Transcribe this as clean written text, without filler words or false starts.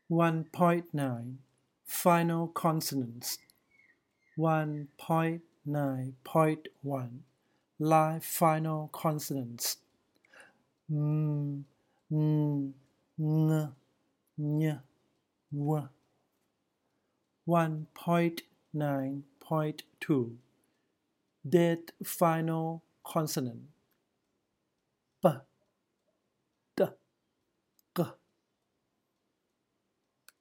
1.9 Final consonants 1.9.1 Live final consonants m, n, ng, ny, w. 1.9.2 Dead final consonant p,